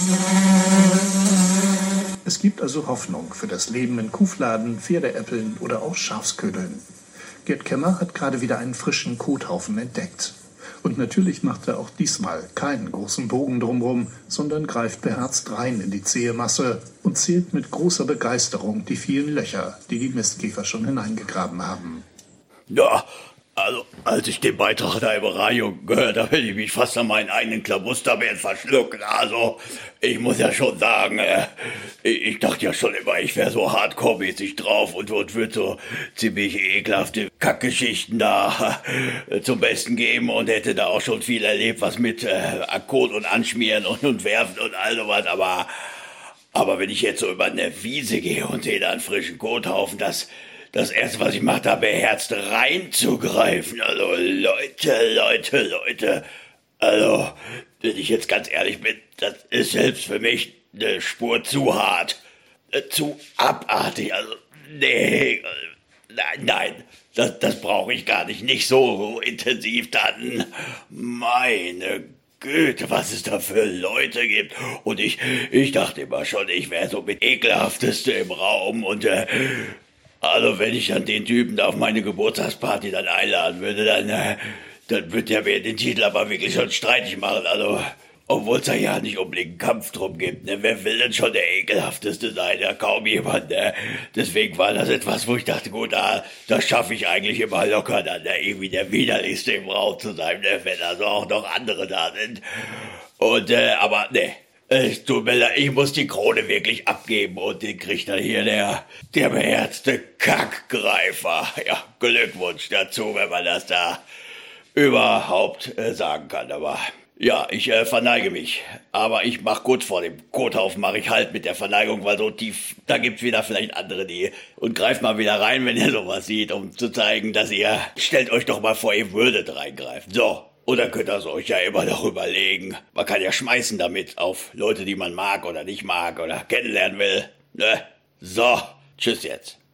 Es gibt also Hoffnung für das Leben in Kuhfladen, Pferdeäppeln oder auch Schafsködeln. Gerd Kemmer hat gerade wieder einen frischen Kothaufen entdeckt. Und natürlich macht er auch diesmal keinen großen Bogen drumherum, sondern greift beherzt rein in die zähe Masse und zählt mit großer Begeisterung die vielen Löcher, die die Mistkäfer schon hineingegraben haben. Ja, also als ich den Beitrag da im Radio gehört habe, hätte ich mich fast an meinen eigenen Klabusterbeeren verschluckt. Also ich muss ja schon sagen, ich dachte ja schon immer, ich wäre so hardcore-mäßig drauf und würde so ziemlich ekelhafte Kackgeschichten da zum Besten geben und hätte da auch schon viel erlebt, was mit Akkord und Anschmieren und Werfen und all sowas. Aber wenn ich jetzt so über eine Wiese gehe und sehe da einen frischen Kothaufen, das erste, was ich mache, da beherzt reinzugreifen. Also Leute. Also, wenn ich jetzt ganz ehrlich bin, das ist selbst für mich eine Spur zu hart. Zu abartig. Also, nee. Nein. Das brauche ich gar nicht. Nicht so intensiv dann. Meine Güte, was es da für Leute gibt. Und ich dachte immer schon, ich wäre so mit ekelhafteste im Raum und also wenn ich dann den Typen da auf meine Geburtstagsparty dann einladen würde, dann wird der mir den Titel aber wirklich schon streitig machen. Also, obwohl es da ja nicht unbedingt einen Kampf drum gibt. Ne? Wer will denn schon der ekelhafteste sein? Ja, kaum jemand. Ne? Deswegen war das etwas, wo ich dachte, gut, das schaffe ich eigentlich immer locker, dann irgendwie der widerlichste im Raum zu sein, ne? Wenn also auch noch andere da sind. Und, aber ne. Es tut mir leid, ich muss die Krone wirklich abgeben und den kriegt dann hier der beherzte Kackgreifer. Ja, Glückwunsch dazu, wenn man das da überhaupt sagen kann. Aber ja, ich verneige mich. Aber ich mach kurz vor dem Kothaufen, mache ich halt mit der Verneigung, weil so tief, da gibt's wieder vielleicht andere, die und greift mal wieder rein, wenn ihr sowas seht, um zu zeigen, dass stellt euch doch mal vor, ihr würdet reingreifen. So. Oder könnt ihr es euch ja immer noch überlegen. Man kann ja schmeißen damit auf Leute, die man mag oder nicht mag oder kennenlernen will. Ne? So, tschüss jetzt.